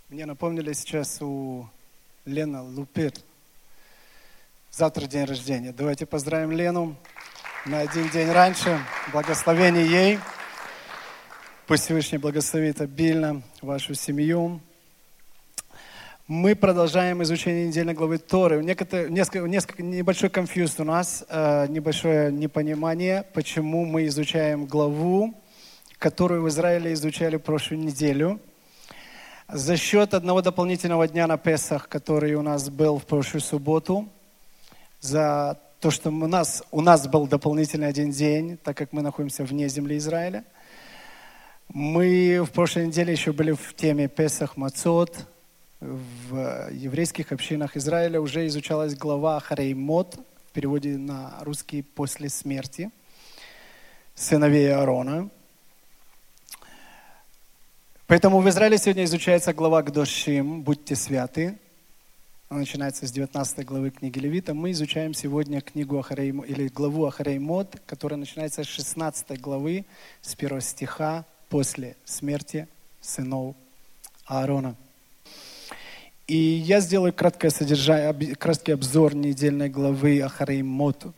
Мне напомнили сейчас у Лены Лупир. Завтра день рождения. Давайте поздравим Лену на один день раньше. Благословение ей. Пусть Всевышний благословит обильно вашу семью. Мы продолжаем изучение недельной главы Торы. Несколько небольшой конфьюз у нас, небольшое непонимание, почему мы изучаем главу, которую в Израиле изучали прошлую неделю. За счет одного дополнительного дня на Песах, который у нас был в прошлую субботу, за то, что у нас был дополнительный один день, так как мы находимся вне земли Израиля. Мы в прошлой неделе еще были в теме Песах Мацот. В еврейских общинах Израиля уже изучалась глава Ахарей Мот, в переводе на русский «после смерти» сыновей Аарона. Поэтому в Израиле сегодня изучается глава Кдошим, «Будьте святы». Она начинается с 19 главы книги Левита. Мы изучаем сегодня книгу или главу Ахарей Мот, которая начинается с 16 главы, с 1 стиха, «После смерти сынов Аарона». И я сделаю краткий обзор недельной главы Ахарей Мот.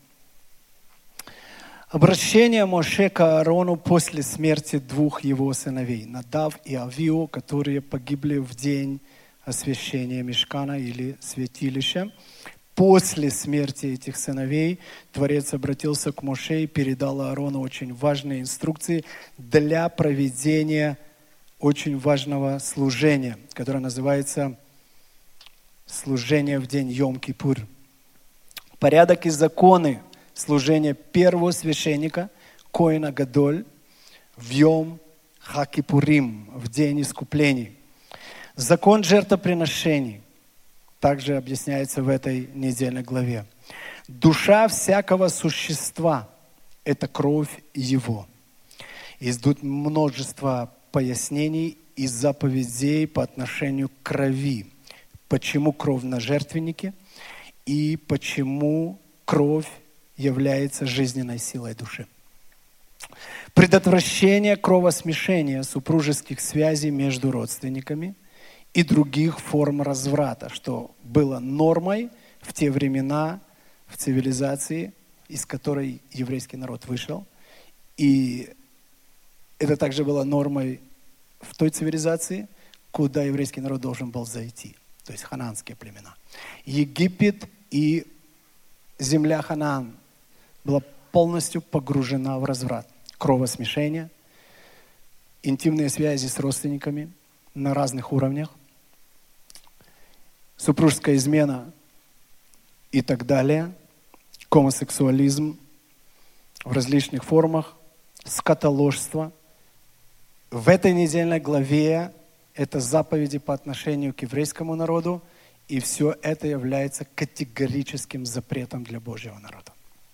Обращение Моше к Аарону после смерти двух его сыновей, Надав и Авиу, которые погибли в день освящения Мишкана или святилища. После смерти этих сыновей Творец обратился к Моше и передал Аарону очень важные инструкции для проведения очень важного служения, которое называется служение в день Йом-Кипур. Порядок и законы служения первого священника, Коэна Гадоль, в Йом Ха-Кипурим, в день искуплений. Закон жертвоприношений также объясняется в этой недельной главе. Душа всякого существа – это кровь его. И тут множество пояснений и заповедей по отношению к крови. Почему кровь на жертвеннике и почему кровь является жизненной силой души. Предотвращение кровосмешения супружеских связей между родственниками и других форм разврата, что было нормой в те времена в цивилизации, из которой еврейский народ вышел. И это также было нормой в той цивилизации, куда еврейский народ должен был зайти, то есть ханаанские племена. Египет и земля Ханаан была полностью погружена в разврат. Кровосмешение, интимные связи с родственниками на разных уровнях, супружеская измена и так далее, гомосексуализм в различных формах, скотоложство. В этой недельной главе это заповеди по отношению к еврейскому народу, и все это является категорическим запретом для Божьего народа.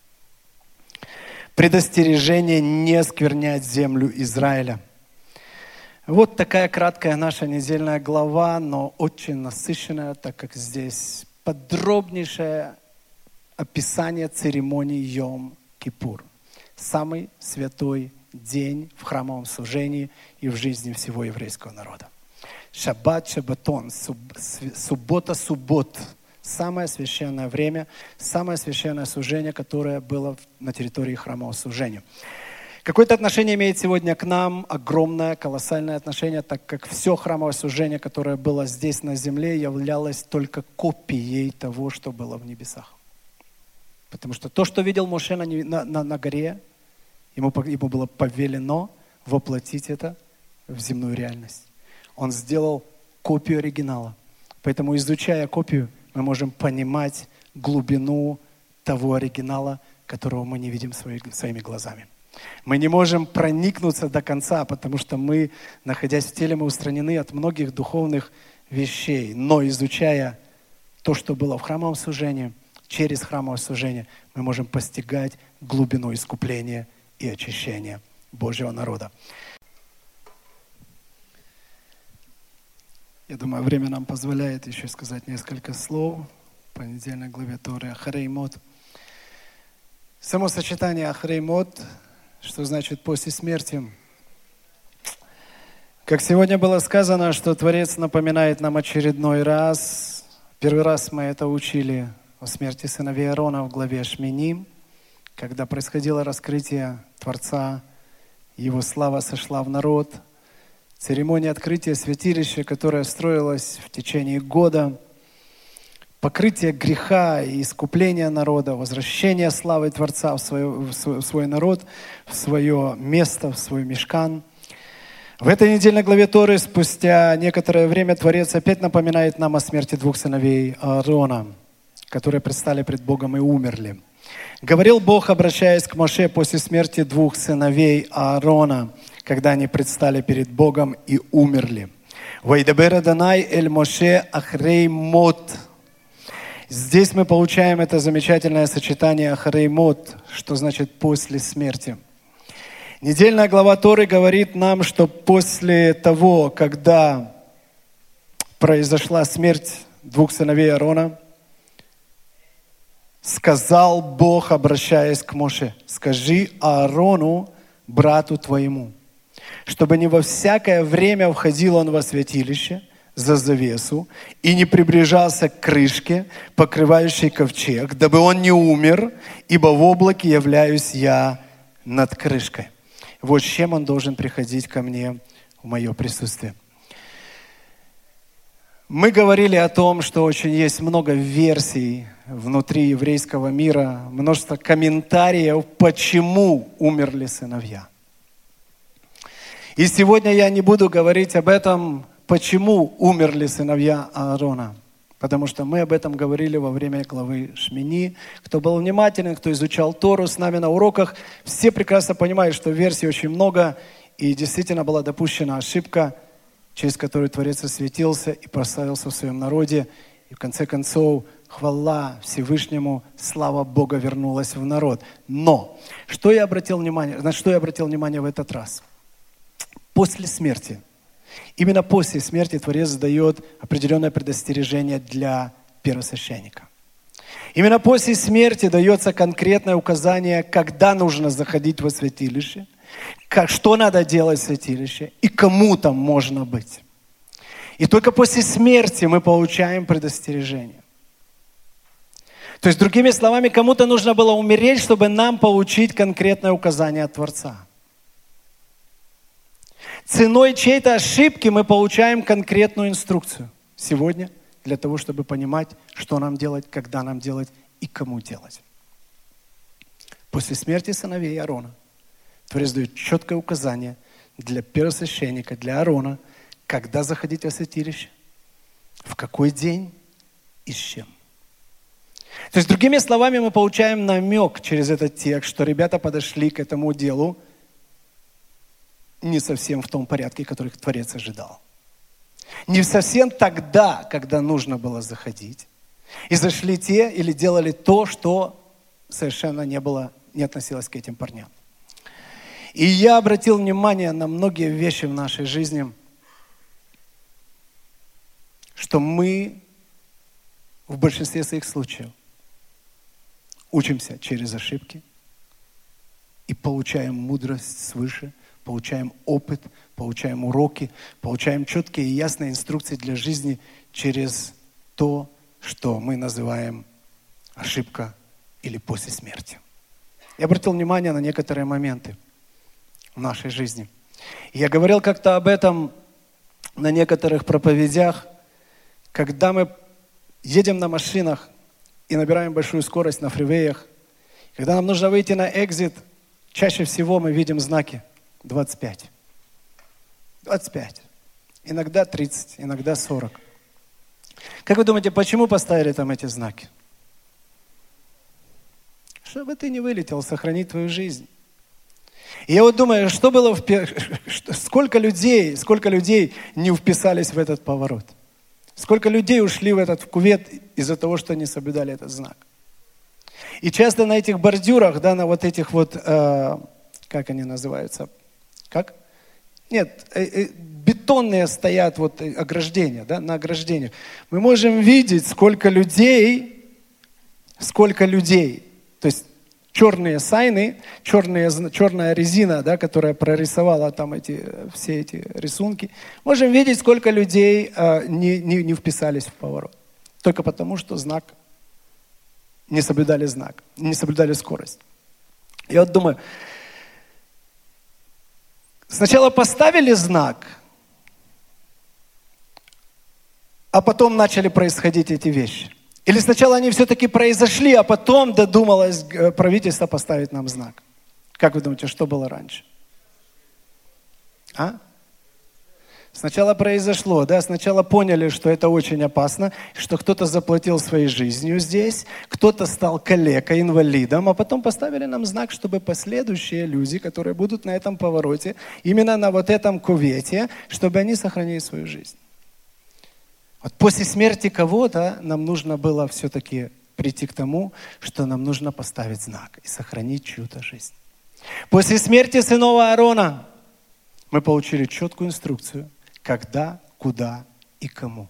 Предостережение не осквернять землю Израиля. Вот такая краткая наша недельная глава, но очень насыщенная, так как здесь подробнейшее описание церемонии Йом-Кипур. Самый святой день в храмовом служении и в жизни всего еврейского народа. Шаббат, шаббатон, суббота, суббот. Самое священное время, самое священное служение, которое было на территории храмового служения. Какое-то отношение имеет сегодня к нам, огромное, колоссальное отношение, так как все храмовое служение, которое было здесь на земле, являлось только копией того, что было в небесах. Потому что то, что видел Моше на горе, ему было повелено воплотить это в земную реальность. Он сделал копию оригинала. Поэтому, изучая копию, мы можем понимать глубину того оригинала, которого мы не видим своими глазами. Мы не можем проникнуться до конца, потому что мы, находясь в теле, мы устранены от многих духовных вещей. Но изучая то, что было в храмовом служении, через храмовое служение, мы можем постигать глубину искупления и очищения Божьего народа. Я думаю, время нам позволяет еще сказать несколько слов по недельной главе Торы Ахарей Мот. Само сочетание Ахарей Мот, что значит после смерти, Как сегодня было сказано, что Творец напоминает нам очередной раз. Первый раз мы это учили о смерти сыновей Аарона в главе Шмини, когда происходило раскрытие Творца, Его слава сошла в народ. Церемония открытия святилища, которая строилась в течение года, покрытие греха и искупление народа, возвращение славы Творца в свой народ, в свое место, в свой мишкан. В этой недельной главе Торы спустя некоторое время Творец опять напоминает нам о смерти двух сыновей Аарона, которые предстали пред Богом и умерли. Говорил Бог, обращаясь к Моше после смерти двух сыновей Аарона, когда они предстали перед Богом и умерли. «Вайдабер Адонай эль Моше ахрей мот». Здесь мы получаем это замечательное сочетание ахрей мот, что значит «после смерти». Недельная глава Торы говорит нам, что после того, когда произошла смерть двух сыновей Аарона, сказал Бог, обращаясь к Моше: «Скажи Аарону, брату твоему, чтобы не во всякое время входил он во святилище за завесу и не приближался к крышке, покрывающей ковчег, дабы он не умер, ибо в облаке являюсь я над крышкой». Вот с чем он должен приходить ко мне в мое присутствие. Мы говорили о том, что очень есть много версий внутри еврейского мира, множество комментариев, почему умерли сыновья. И сегодня я не буду говорить об этом, почему умерли сыновья Аарона, потому что мы об этом говорили во время главы Шмини. Кто был внимателен, кто изучал Тору с нами на уроках, все прекрасно понимают, что версий очень много, и действительно была допущена ошибка, через которую Творец осветился и прославился в своем народе. И в конце концов, хвала Всевышнему, слава Бога вернулась в народ. Но, на что я обратил внимание в этот раз? После смерти. Именно после смерти Творец дает определенное предостережение для первосвященника. Именно после смерти дается конкретное указание, когда нужно заходить во святилище, что надо делать в святилище и кому там можно быть. И только после смерти мы получаем предостережение. То есть, другими словами, кому-то нужно было умереть, чтобы нам получить конкретное указание от Творца. Ценой чьей-то ошибки мы получаем конкретную инструкцию сегодня для того, чтобы понимать, что нам делать, когда нам делать и кому делать. После смерти сыновей Аарона Творец дает четкое указание для первосвященника, для Аарона, когда заходить во святилище, в какой день и с чем. То есть, другими словами, мы получаем намек через этот текст, что ребята подошли к этому делу не совсем в том порядке, который Творец ожидал. Не совсем тогда, когда нужно было заходить. И зашли те или делали то, что совершенно не относилось к этим парням. И я обратил внимание на многие вещи в нашей жизни, что мы в большинстве своих случаев учимся через ошибки и получаем мудрость свыше, получаем опыт, получаем уроки, получаем четкие и ясные инструкции для жизни через то, что мы называем ошибка или после смерти. Я обратил внимание на некоторые моменты в нашей жизни. Я говорил как-то об этом на некоторых проповедях, когда мы едем на машинах и набираем большую скорость на фривеях, когда нам нужно выйти на экзит, чаще всего мы видим знаки 25. 25. Иногда 30, иногда 40. Как вы думаете, почему поставили там эти знаки? Чтобы ты не вылетел, сохранить твою жизнь. И я вот думаю, что было сколько людей не вписались в этот поворот? Сколько людей ушли в этот кювет из-за того, что не соблюдали этот знак? И часто на этих бордюрах, да, на вот этих вот, как они называются? Как? Нет, бетонные стоят вот ограждения, да, на ограждениях. Мы можем видеть, сколько людей, то есть черные сайны, черная резина, да, которая прорисовала там все эти рисунки, можем видеть, сколько людей не вписались в поворот. Только потому, что не соблюдали скорость. Я вот думаю, сначала поставили знак, а потом начали происходить эти вещи. Или сначала они все-таки произошли, а потом додумалось правительство поставить нам знак. Как вы думаете, что было раньше? Сначала произошло, да, сначала поняли, что это очень опасно, что кто-то заплатил своей жизнью здесь, кто-то стал калекой, инвалидом, а потом поставили нам знак, чтобы последующие люди, которые будут на этом повороте, именно на вот этом кувете, чтобы они сохранили свою жизнь. Вот после смерти кого-то нам нужно было все-таки прийти к тому, что нам нужно поставить знак и сохранить чью-то жизнь. После смерти сынов Аарона мы получили четкую инструкцию, когда, куда и кому.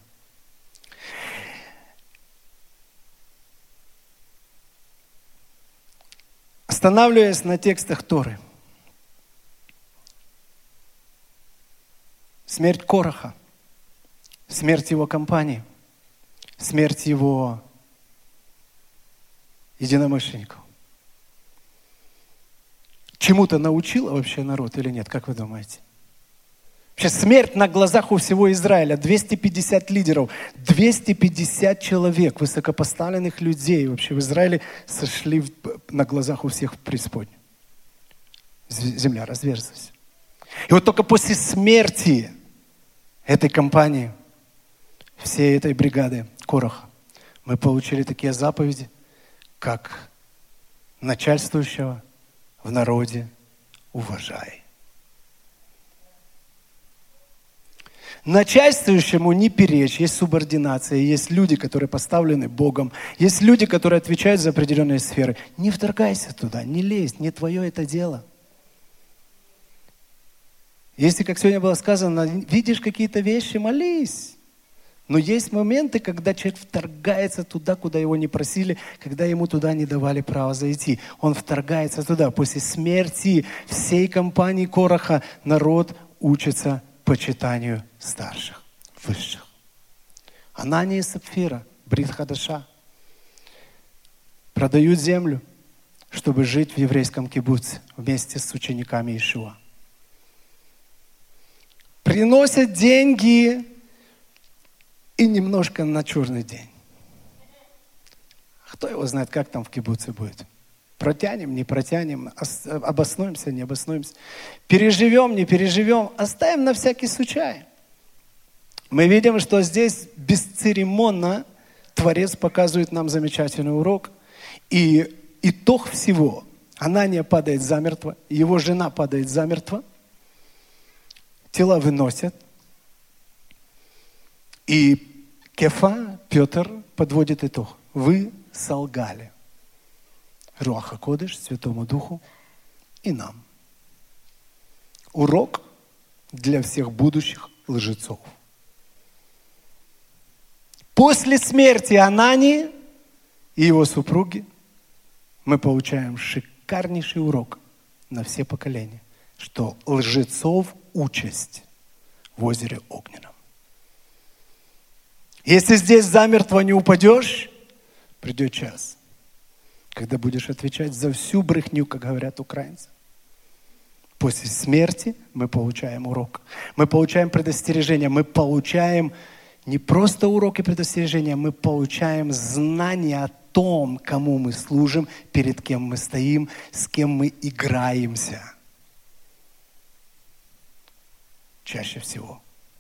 Останавливаясь на текстах Торы. Смерть Кораха, смерть его компании, смерть его единомышленников. Чему-то научила вообще народ или нет, как вы думаете? Вообще смерть на глазах у всего Израиля. 250 лидеров, 250 человек, высокопоставленных людей вообще в Израиле сошли на глазах у всех в преисподнюю. Земля разверзлась. И вот только после смерти этой компании, всей этой бригады Кораха, мы получили такие заповеди, как начальствующего в народе уважай. Начальствующему не перечь, есть субординация, есть люди, которые поставлены Богом, есть люди, которые отвечают за определенные сферы. Не вторгайся туда, не лезь, не твое это дело. Если, как сегодня было сказано, видишь какие-то вещи, молись. Но есть моменты, когда человек вторгается туда, куда его не просили, когда ему туда не давали права зайти. Он вторгается туда. После смерти всей компании Кораха народ учится почитанию старших, высших. Анания и Сапфира, Брит Хадаша, продают землю, чтобы жить в еврейском кибуце вместе с учениками Иешуа. Приносят деньги и немножко на черный день. Кто его знает, как там в кибуце будет? Протянем, не протянем, обоснуемся, не обоснуемся. Переживем, не переживем, оставим на всякий случай. Мы видим, что здесь бесцеремонно Творец показывает нам замечательный урок. И итог всего. Анания падает замертво, его жена падает замертво. Тела выносят. И Кефа, Петр, подводит итог. Вы солгали. Руаха Кодеш, Святому Духу и нам. Урок для всех будущих лжецов. После смерти Анании и его супруги мы получаем шикарнейший урок на все поколения, что лжецов участь в озере Огненном. Если здесь замертво не упадешь, придет час, когда будешь отвечать за всю брехню, как говорят украинцы. После смерти мы получаем урок. Мы получаем предостережение. Мы получаем не просто урок и предостережение, мы получаем знание о том, кому мы служим, перед кем мы стоим, с кем мы играемся. Чаще всего.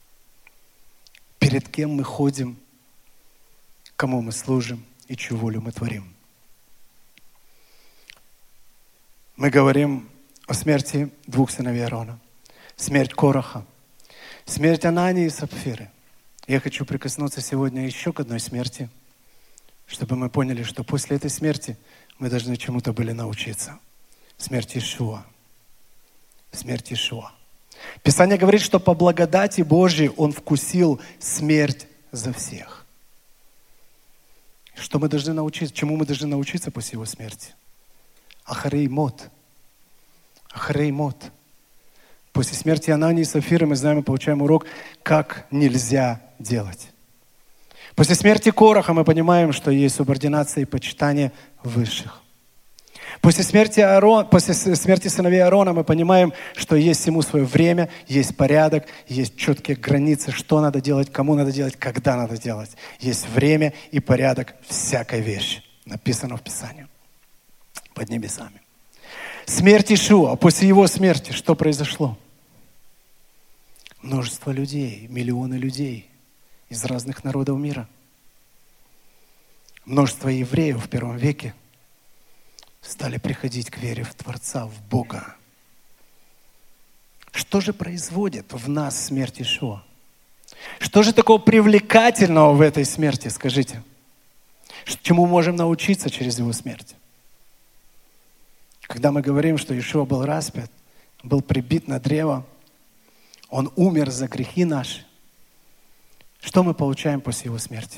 Перед кем мы ходим, кому мы служим и чью волю мы творим. Мы говорим о смерти двух сыновей Аарона. Смерть Кораха. Смерть Анании и Сапфиры. Я хочу прикоснуться сегодня еще к одной смерти, чтобы мы поняли, что после этой смерти мы должны чему-то были научиться. Смерть Иешуа. Смерть Иешуа. Писание говорит, что по благодати Божьей Он вкусил смерть за всех. Что мы должны научиться? Чему мы должны научиться после Его смерти? Ахарей мот. Ахарей мот. После смерти Анании и Сапфиры мы знаем и получаем урок, как нельзя делать. После смерти Кораха мы понимаем, что есть субординация и почитание высших. После смерти сыновей Аарона мы понимаем, что есть всему свое время, есть порядок, есть четкие границы, что надо делать, кому надо делать, когда надо делать. Есть время и порядок всякой вещи. Написано в Писании. Под небесами. Смерть Иешуа. После его смерти что произошло? Множество людей, миллионы людей из разных народов мира. Множество евреев в первом веке стали приходить к вере в Творца, в Бога. Что же производит в нас смерть Иешуа? Что же такого привлекательного в этой смерти, скажите? Чему можем научиться через его смерть? Когда мы говорим, что Иешуа был распят, был прибит на древо, он умер за грехи наши, что мы получаем после его смерти?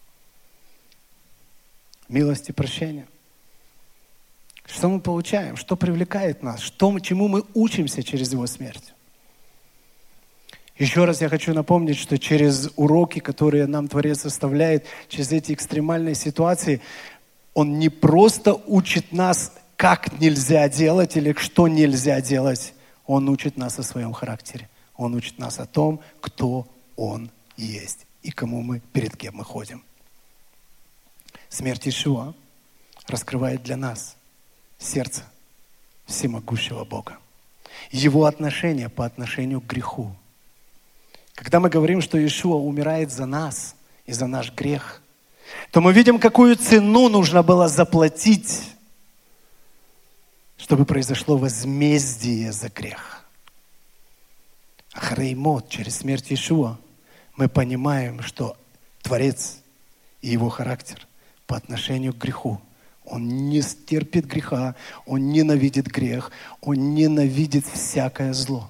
Милость и прощение. Что мы получаем? Что привлекает нас? Чему мы учимся через его смерть? Еще раз я хочу напомнить, что через уроки, которые нам Творец оставляет, через эти экстремальные ситуации, он не просто учит нас, как нельзя делать или что нельзя делать. Он учит нас о своем характере. Он учит нас о том, кто он есть и перед кем мы ходим. Смерть Иешуа раскрывает для нас сердце всемогущего Бога. Его отношение по отношению к греху. Когда мы говорим, что Иешуа умирает за нас и за наш грех, то мы видим, какую цену нужно было заплатить, чтобы произошло возмездие за грех. Ахарей мот, через смерть Иешуа, мы понимаем, что Творец и его характер по отношению к греху. Он не стерпит греха, он ненавидит грех, он ненавидит всякое зло.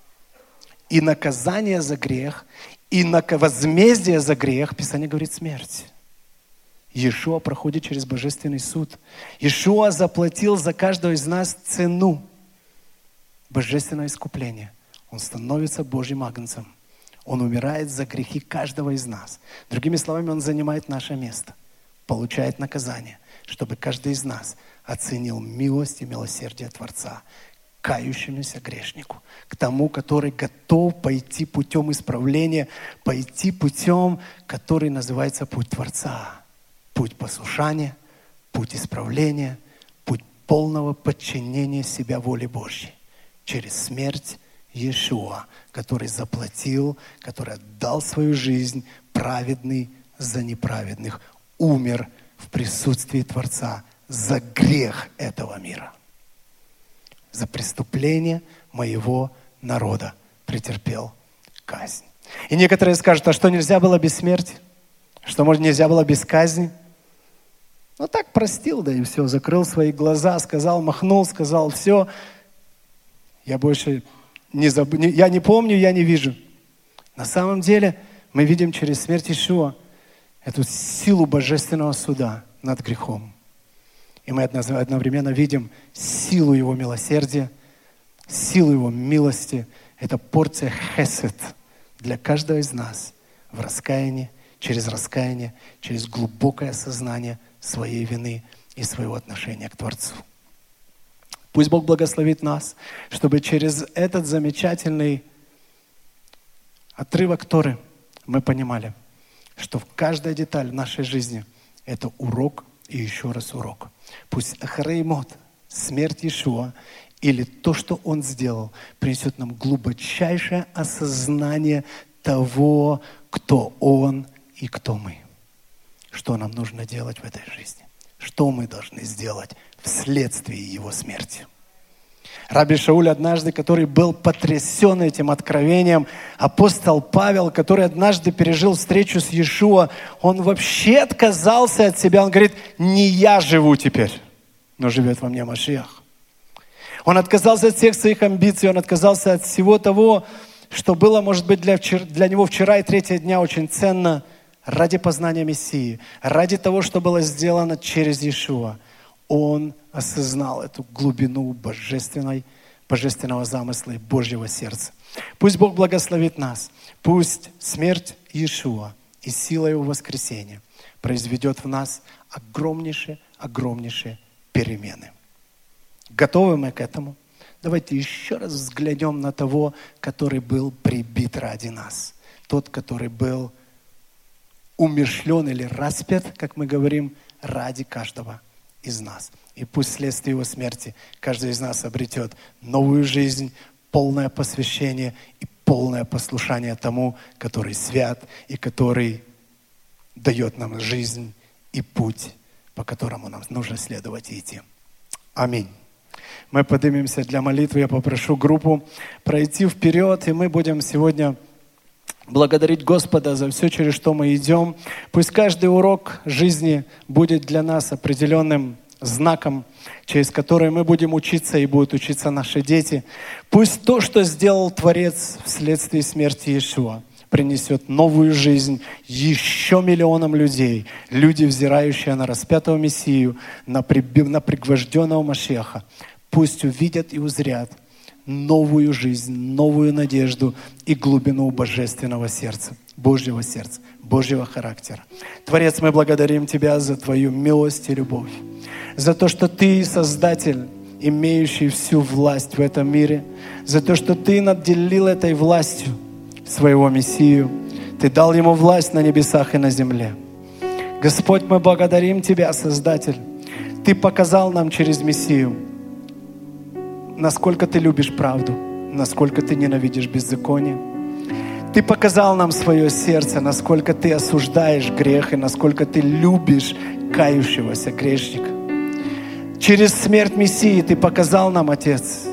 И наказание за грех, и возмездие за грех, Писание говорит, смерть. Иешуа проходит через божественный суд. Иешуа заплатил за каждого из нас цену. Божественное искупление. Он становится Божьим агнцем. Он умирает за грехи каждого из нас. Другими словами, он занимает наше место. Получает наказание, чтобы каждый из нас оценил милость и милосердие Творца к кающемуся грешнику, к тому, который готов пойти путем исправления, пойти путем, который называется путь Творца. Путь послушания, путь исправления, путь полного подчинения себя воле Божьей. Через смерть Иешуа, который заплатил, который отдал свою жизнь, праведный за неправедных, умер в присутствии Творца за грех этого мира. За преступление моего народа претерпел казнь. И некоторые скажут, а что, нельзя было без смерти? Что, может, нельзя было без казни? Ну так простил, да и все, закрыл свои глаза, сказал, махнул, сказал, все, я больше я не помню, я не вижу. На самом деле мы видим через смерть Иешуа эту силу божественного суда над грехом. И мы одновременно видим силу Его милосердия, силу Его милости. Это порция хесед для каждого из нас в раскаянии, через глубокое осознание своей вины и своего отношения к Творцу. Пусть Бог благословит нас, чтобы через этот замечательный отрывок Торы мы понимали, что каждая деталь нашей жизни – это урок и еще раз урок. Пусть ахарей мот, смерть Иешуа, или то, что Он сделал, принесет нам глубочайшее осознание того, кто Он и кто мы. Что нам нужно делать в этой жизни? Что мы должны сделать вследствие Его смерти? Раби Шауль однажды, который был потрясен этим откровением, апостол Павел, который однажды пережил встречу с Иешуа, он вообще отказался от себя. Он говорит, не я живу теперь, но живет во мне Машиах. Он отказался от всех своих амбиций, он отказался от всего того, что было, может быть, для него вчера и третьего дня очень ценно, ради познания Мессии, ради того, что было сделано через Иешуа. он осознал эту глубину божественного замысла и Божьего сердца. Пусть Бог благословит нас. Пусть смерть Иешуа и сила Его воскресения произведет в нас огромнейшие перемены. Готовы мы к этому? Давайте еще раз взглянем на того, который был прибит ради нас. Тот, который был умерщвлен или распят, как мы говорим, ради каждого из нас. И пусть вследствие Его смерти каждый из нас обретет новую жизнь, полное посвящение и полное послушание тому, который свят и который дает нам жизнь и путь, по которому нам нужно следовать и идти. Аминь. Мы поднимемся для молитвы. Я попрошу группу пройти вперед, и мы будем сегодня благодарить Господа за все, через что мы идем. Пусть каждый урок жизни будет для нас определенным знаком, через который мы будем учиться и будут учиться наши дети. Пусть то, что сделал Творец вследствие смерти Иешуа, принесет новую жизнь еще миллионам людей. Люди, взирающие на распятого Мессию, на пригвожденного Машеха, пусть увидят и узрят новую жизнь, новую надежду и глубину божественного сердца, Божьего сердца, Божьего характера. Творец, мы благодарим Тебя за Твою милость и любовь, за то, что Ты Создатель, имеющий всю власть в этом мире, за то, что Ты наделил этой властью своего Мессию. Ты дал Ему власть на небесах и на земле. Господь, мы благодарим Тебя, Создатель. Ты показал нам через Мессию, насколько Ты любишь правду, насколько Ты ненавидишь беззаконие. Ты показал нам свое сердце, насколько Ты осуждаешь грех и насколько Ты любишь кающегося грешника. Через смерть Мессии Ты показал нам, Отец,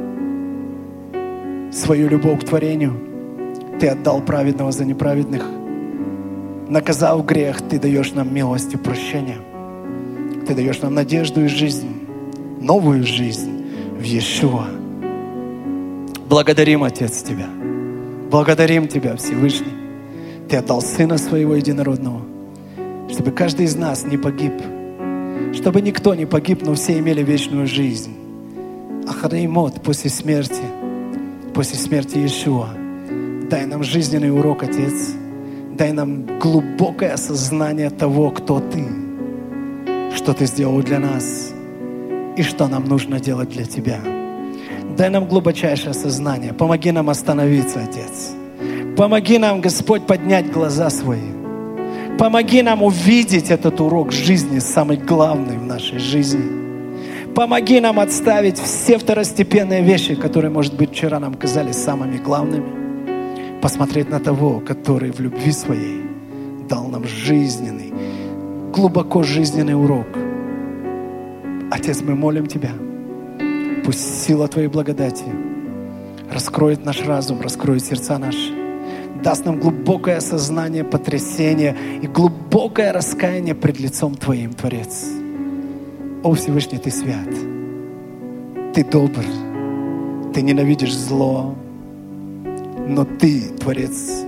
свою любовь к творению. Ты отдал праведного за неправедных. Наказав грех, Ты даешь нам милость и прощение. Ты даешь нам надежду и жизнь, новую жизнь в Иешуа. Благодарим, Отец, Тебя. Благодарим Тебя, Всевышний. Ты отдал Сына Своего Единородного, чтобы каждый из нас не погиб, чтобы никто не погиб, но все имели вечную жизнь. Ахареймот, после смерти Иешуа. Дай нам жизненный урок, Отец. Дай нам глубокое осознание того, кто Ты, что Ты сделал для нас и что нам нужно делать для Тебя. Дай нам глубочайшее осознание. Помоги нам остановиться, Отец. Помоги нам, Господь, поднять глаза свои. Помоги нам увидеть этот урок жизни, самый главный в нашей жизни. Помоги нам отставить все второстепенные вещи, которые, может быть, вчера нам казались самыми главными. Посмотреть на того, который в любви своей дал нам жизненный, глубоко жизненный урок. Отец, мы молим Тебя, пусть сила Твоей благодати раскроет наш разум, раскроет сердца наши, даст нам глубокое осознание, потрясение и глубокое раскаяние пред лицом Твоим, Творец. О, Всевышний, Ты свят, Ты добр, Ты ненавидишь зло, но Ты, Творец,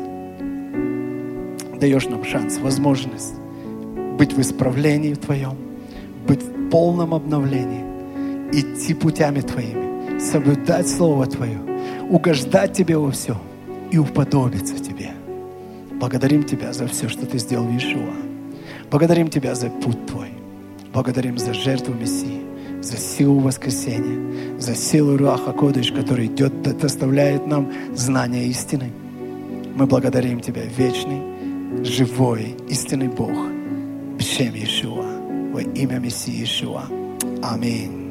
даешь нам шанс, возможность быть в исправлении Твоем, быть в полном обновлении, идти путями Твоими, соблюдать Слово Твое, угождать Тебе во всем и уподобиться Тебе. Благодарим Тебя за все, что Ты сделал в Иешуа. Благодарим Тебя за путь Твой. Благодарим за жертву Мессии, за силу воскресения, за силу Руаха Кодыш, который идет, доставляет нам знание истины. Мы благодарим Тебя, вечный, живой, истинный Бог, в Шем Иешуа, во имя Мессии Иешуа. Аминь.